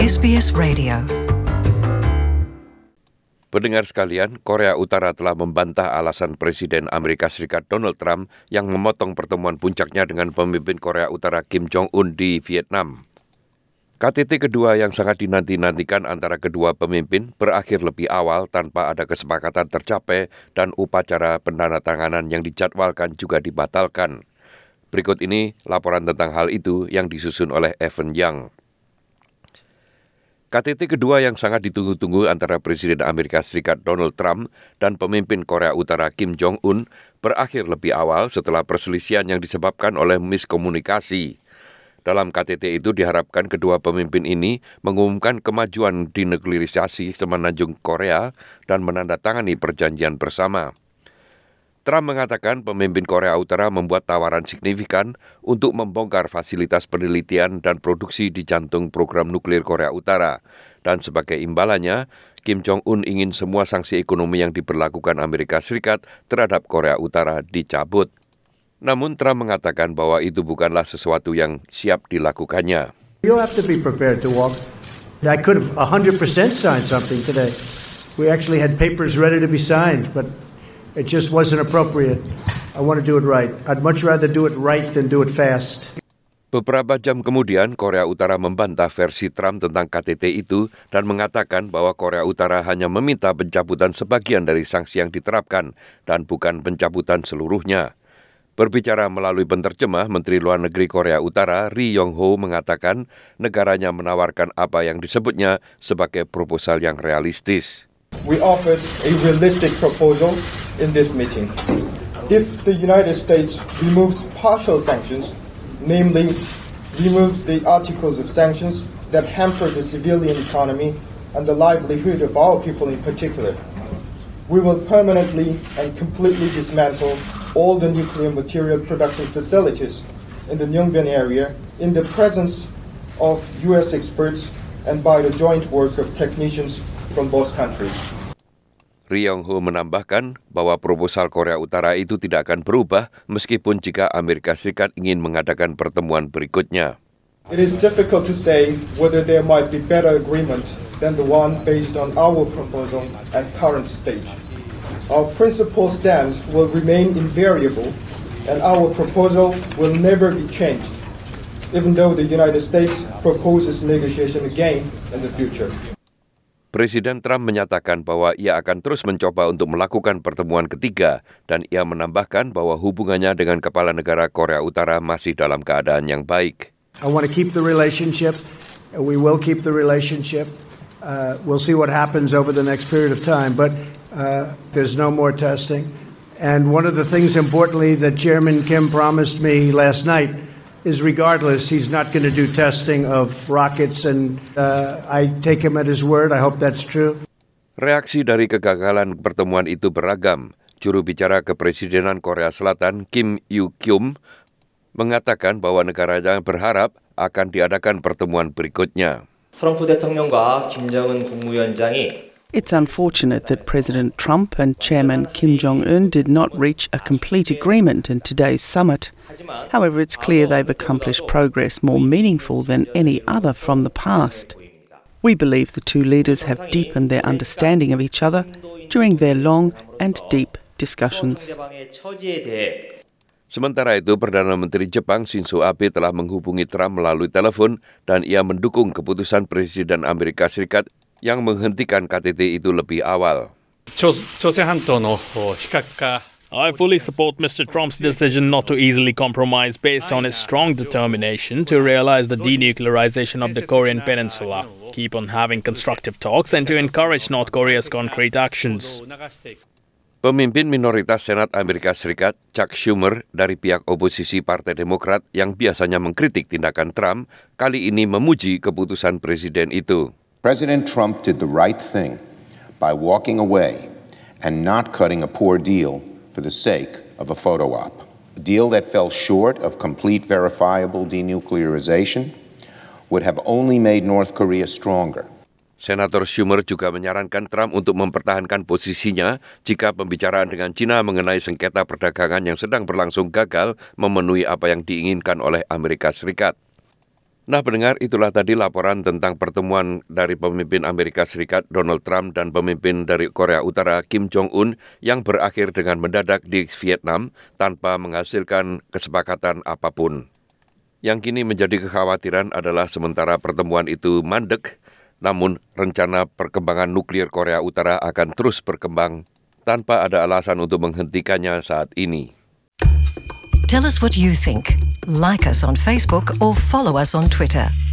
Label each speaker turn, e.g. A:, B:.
A: SBS Radio.
B: Pendengar sekalian, Korea Utara telah membantah alasan Presiden Amerika Serikat Donald Trump yang memotong pertemuan puncaknya dengan pemimpin Korea Utara Kim Jong-un di Vietnam. KTT kedua yang sangat dinanti-nantikan antara kedua pemimpin berakhir lebih awal tanpa ada kesepakatan tercapai dan upacara penandatanganan yang dijadwalkan juga dibatalkan. Berikut ini laporan tentang hal itu yang disusun oleh Evan Young. KTT kedua yang sangat ditunggu-tunggu antara Presiden Amerika Serikat Donald Trump dan pemimpin Korea Utara Kim Jong-un berakhir lebih awal setelah perselisihan yang disebabkan oleh miskomunikasi. Dalam KTT itu diharapkan kedua pemimpin ini mengumumkan kemajuan denuklearisasi semenanjung Korea dan menandatangani perjanjian bersama. Trump mengatakan pemimpin Korea Utara membuat tawaran signifikan untuk membongkar fasilitas penelitian dan produksi di jantung program nuklir Korea Utara. Dan sebagai imbalannya, Kim Jong-un ingin semua sanksi ekonomi yang diberlakukan Amerika Serikat terhadap Korea Utara dicabut. Namun Trump mengatakan bahwa itu bukanlah sesuatu yang siap dilakukannya.
C: You have to be prepared to walk. I could have 100% signed something today. We actually had papers ready to be signed, but it just wasn't appropriate. I want to do it right. I'd much rather do it right than do it fast.
B: Beberapa jam kemudian, Korea Utara membantah versi Trump tentang KTT itu dan mengatakan bahwa Korea Utara hanya meminta pencabutan sebagian dari sanksi yang diterapkan dan bukan pencabutan seluruhnya. Berbicara melalui penterjemah, Menteri Luar Negeri Korea Utara Ri Yong-ho mengatakan negaranya menawarkan apa yang disebutnya sebagai proposal yang realistis.
D: We offered a realistic proposal in this meeting. If the United States removes partial sanctions, namely removes the articles of sanctions that hamper the civilian economy and the livelihood of our people in particular, we will permanently and completely dismantle all the nuclear material production facilities in the Yongbyon area in the presence of U.S. experts and by the joint work of technicians from both countries.
B: Ri Yong-ho menambahkan bahwa proposal Korea Utara itu tidak akan berubah meskipun jika Amerika Serikat ingin mengadakan pertemuan berikutnya.
D: It is difficult to say whether there might be better agreement than the one based on our proposal at current stage. Our principal stance will remain invariable and our proposal will never be changed, even though the United States proposes negotiation again in the future.
B: Presiden Trump menyatakan bahwa ia akan terus mencoba untuk melakukan pertemuan ketiga dan ia menambahkan bahwa hubungannya dengan kepala negara Korea Utara masih dalam keadaan yang baik.
C: I want to keep the relationship. We will keep the relationship. We'll see what happens over the next period of time, but there's no more testing. And one of the things importantly that Chairman Kim promised me last night is regardless, he's not going to do testing of rockets, and I take him at his word. I hope that's true.
B: Reaksi dari kegagalan pertemuan itu beragam. Juru bicara Kepresidenan Korea Selatan Kim Yu-kyum mengatakan bahwa negaranya berharap akan diadakan pertemuan berikutnya.
E: 트럼프 대통령과 김정은 국무위원장이
F: It's unfortunate that President Trump and Chairman Kim Jong-un did not reach a complete agreement in today's summit. However, it's clear they've accomplished progress more meaningful than any other from the past. We believe the two leaders have deepened their understanding of each other during their long and deep discussions.
B: Sementara itu, Perdana Menteri Jepang Shinzo Abe telah menghubungi Trump melalui telepon dan ia mendukung keputusan Presiden Amerika Serikat yang menghentikan KTT itu lebih awal.
G: I fully support Mr. Trump's decision not to easily compromise based on his strong determination to realize the denuclearization of the Korean Peninsula, keep on having constructive talks, and to encourage North Korea's concrete actions.
B: Pemimpin minoritas Senat Amerika Serikat, Chuck Schumer, dari pihak oposisi Partai Demokrat yang biasanya mengkritik tindakan Trump, kali ini memuji keputusan presiden itu.
H: President Trump did the right thing by walking away and not cutting a poor deal for the sake of a photo op. A deal that fell short of complete verifiable denuclearization would have only made North Korea stronger.
B: Senator Schumer juga menyarankan Trump untuk mempertahankan posisinya jika pembicaraan dengan China mengenai sengketa perdagangan yang sedang berlangsung gagal memenuhi apa yang diinginkan oleh Amerika Serikat. Nah pendengar, itulah tadi laporan tentang pertemuan dari pemimpin Amerika Serikat Donald Trump dan pemimpin dari Korea Utara Kim Jong-un yang berakhir dengan mendadak di Vietnam tanpa menghasilkan kesepakatan apapun. Yang kini menjadi kekhawatiran adalah sementara pertemuan itu mandek, namun rencana perkembangan nuklir Korea Utara akan terus berkembang tanpa ada alasan untuk menghentikannya saat ini.
A: Tell us what you think. Like us on Facebook or follow us on Twitter.